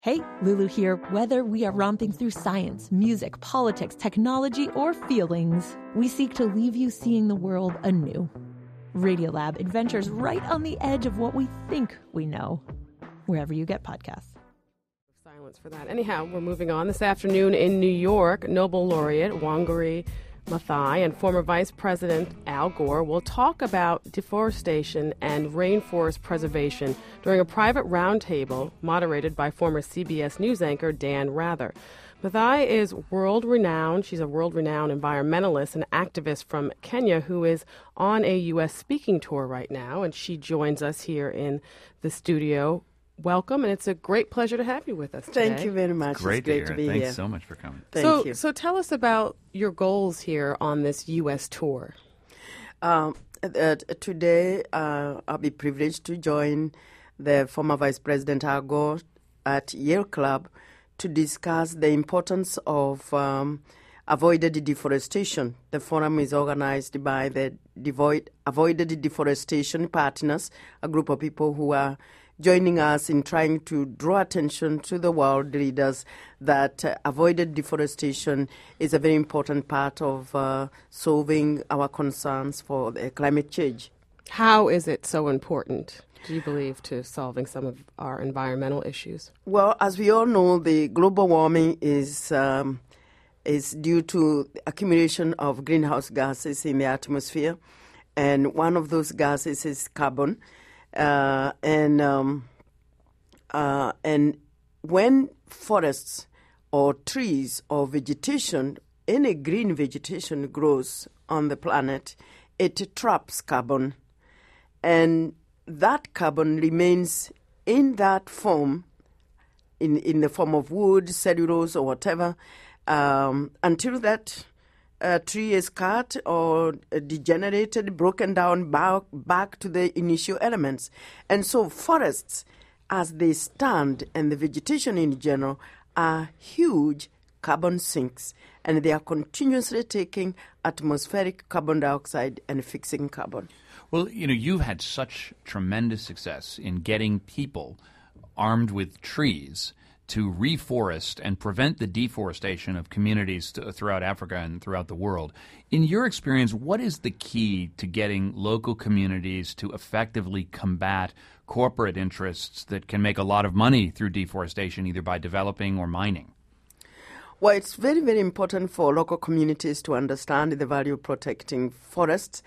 Hey, Lulu here. Whether we are romping through science, music, politics, technology, or feelings, we seek to leave you seeing the world anew. Radiolab adventures right on the edge of what we think we know, wherever you get podcasts. Silence for that. Anyhow, we're moving on. This afternoon in New York, Nobel laureate Wangari Maathai and former Vice President Al Gore will talk about deforestation and rainforest preservation during a private roundtable moderated by former CBS News anchor Dan Rather. Maathai is world-renowned. She's a world-renowned environmentalist and activist from Kenya who is on a U.S. speaking tour right now, and she joins us here in the studio. Welcome, and it's a great pleasure to have you with us today. Thank you very much. Great it's great to be Thanks here. so much for coming. Thank you. So tell us about your goals here on this U.S. tour. Today, I'll be privileged to join the former Vice President Al Gore at Yale Club to discuss the importance of avoided deforestation. The forum is organized by the Avoided Deforestation Partners, a group of people who are joining us in trying to draw attention to the world leaders that avoided deforestation is a very important part of solving our concerns for the climate change. How is it so important, do you believe, to solving some of our environmental issues? Well, as we all know, the global warming is due to accumulation of greenhouse gases in the atmosphere, and one of those gases is carbon. And when forests or trees or vegetation, any green vegetation grows on the planet, it traps carbon. And that carbon remains in that form, in the form of wood, cellulose, or whatever, until that tree is cut or degenerated, broken down back to the initial elements. And so forests, as they stand, and the vegetation in general, are huge carbon sinks, and they are continuously taking atmospheric carbon dioxide and fixing carbon. Well, you've had such tremendous success in getting people armed with trees to reforest and prevent the deforestation of communities throughout Africa and throughout the world. In your experience, what is the key to getting local communities to effectively combat corporate interests that can make a lot of money through deforestation, either by developing or mining? Well, it's very, very important for local communities to understand the value of protecting forests.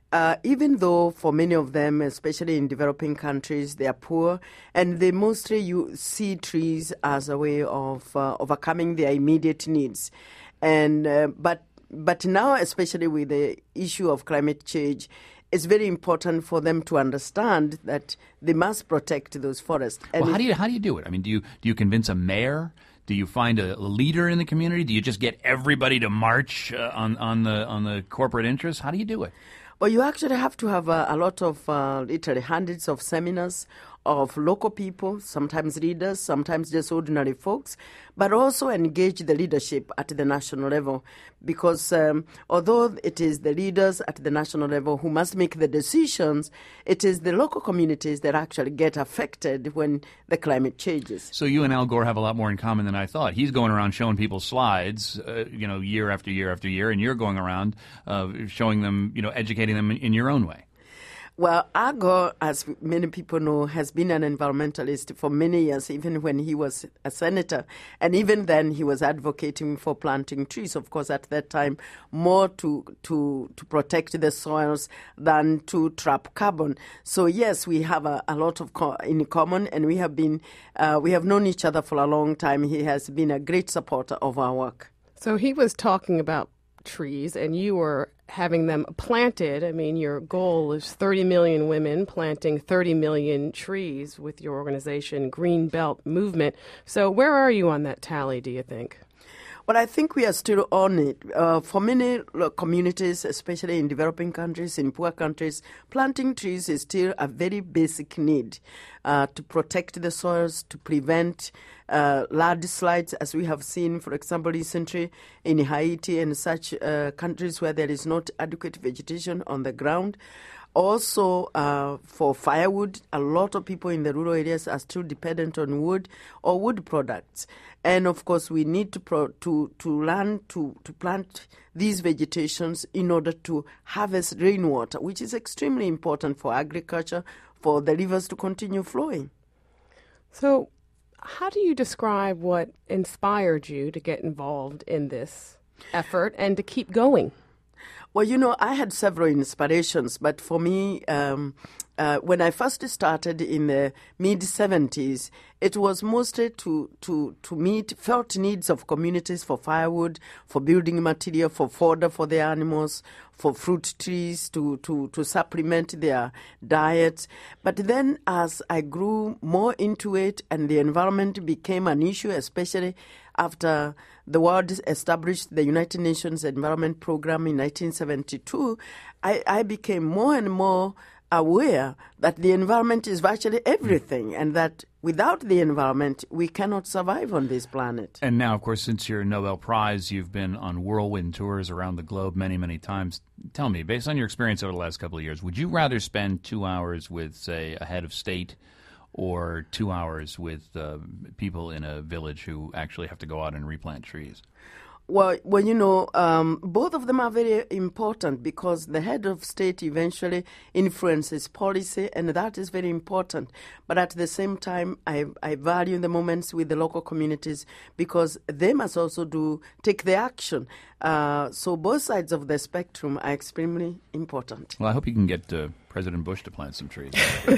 Even though for many of them, especially in developing countries, they are poor, and they mostly see trees as a way of overcoming their immediate needs. And but now, especially with the issue of climate change, it's very important for them to understand that they must protect those forests. And well, how do you do it? I mean, do you convince a mayor? Do you find a leader in the community? Do you just get everybody to march on the corporate interests? How do you do it? Well, you actually have to have a lot of, literally hundreds of seminars of local people, sometimes leaders, sometimes just ordinary folks, but also engage the leadership at the national level. Because although it is the leaders at the national level who must make the decisions, it is the local communities that actually get affected when the climate changes. So you and Al Gore have a lot more in common than I thought. He's going around showing people slides, year after year after year, and you're going around showing them, educating them in your own way. Well, Al Gore, as many people know, has been an environmentalist for many years, even when he was a senator. And even then, he was advocating for planting trees, of course, at that time, more to protect the soils than to trap carbon. So, yes, we have a lot of in common, and we have known each other for a long time. He has been a great supporter of our work. So he was talking about trees, and you were having them planted. I mean, your goal is 30 million women planting 30 million trees with your organization, Green Belt Movement. So where are you on that tally, do you think? Well, I think we are still on it. For many communities, especially in developing countries, in poor countries, planting trees is still a very basic need to protect the soils, to prevent landslides, as we have seen, for example, recently in Haiti and such countries where there is not adequate vegetation on the ground. Also, for firewood, a lot of people in the rural areas are still dependent on wood or wood products. And of course, we need to learn to plant these vegetations in order to harvest rainwater, which is extremely important for agriculture, for the rivers to continue flowing. So, how do you describe what inspired you to get involved in this effort and to keep going? Well, I had several inspirations, but for me, when I first started in the mid-70s, it was mostly to meet felt needs of communities for firewood, for building material, for fodder for the animals, for fruit trees to supplement their diets. But then as I grew more into it and the environment became an issue, especially after the world established the United Nations Environment Program in 1972, I became more and more aware that the environment is virtually everything and that without the environment, we cannot survive on this planet. And now, of course, since your Nobel Prize, you've been on whirlwind tours around the globe many, many times. Tell me, based on your experience over the last couple of years, would you rather spend 2 hours with, say, a head of state or 2 hours with people in a village who actually have to go out and replant trees? Well, both of them are very important because the head of state eventually influences policy, and that is very important. But at the same time, I value the moments with the local communities because they must also take the action. So both sides of the spectrum are extremely important. Well, I hope you can get President Bush to plant some trees.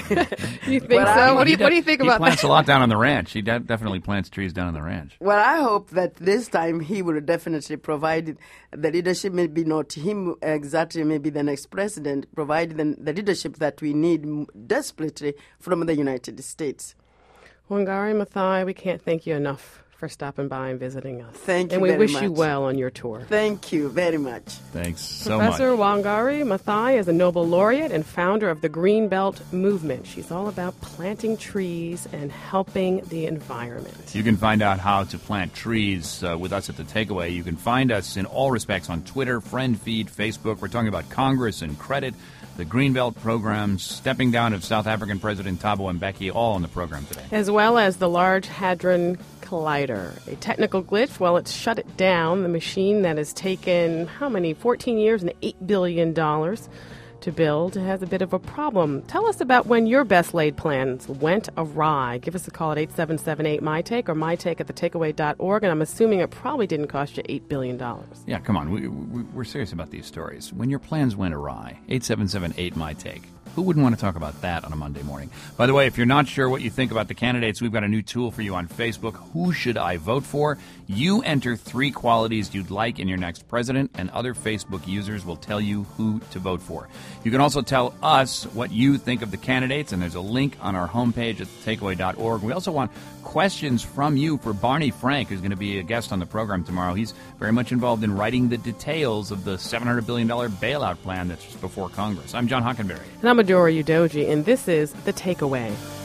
You think so? What do you think about that? He plants a lot down on the ranch. He definitely plants trees down on the ranch. Well, I hope that this time he will definitely provide the leadership, maybe not him exactly, maybe the next president, provide the leadership that we need desperately from the United States. Wangari Maathai, we can't thank you enough for stopping by and visiting us. Thank you very much. And we wish you much. well on your tour. Thank you very much. Thanks so much. Professor Wangari Maathai is a Nobel laureate and founder of the Greenbelt Movement. She's all about planting trees and helping the environment. You can find out how to plant trees with us at The Takeaway. You can find us in all respects on Twitter, Friend Feed, Facebook. We're talking about Congress and credit, the Greenbelt programs, stepping down of South African President Thabo Mbeki, all on the program today. As well as the Large Hadron Collider. A technical glitch, well, it's shut it down. The machine that has taken, 14 years and $8 billion to build has a bit of a problem. Tell us about when your best laid plans went awry. Give us a call at 877-8MyTake or mytake@thetakeaway.org. And I'm assuming it probably didn't cost you $8 billion. Yeah, come on. We're serious about these stories. When your plans went awry, 877-8MyTake. Who wouldn't want to talk about that on a Monday morning? By the way, if you're not sure what you think about the candidates, we've got a new tool for you on Facebook. Who should I vote for? You enter 3 qualities you'd like in your next president, and other Facebook users will tell you who to vote for. You can also tell us what you think of the candidates, and there's a link on our homepage at thetakeaway.org. We also want questions from you for Barney Frank, who's going to be a guest on the program tomorrow. He's very much involved in writing the details of the $700 billion bailout plan that's before Congress. I'm John Hockenberry. And I'm Adora Udoji, and this is The Takeaway.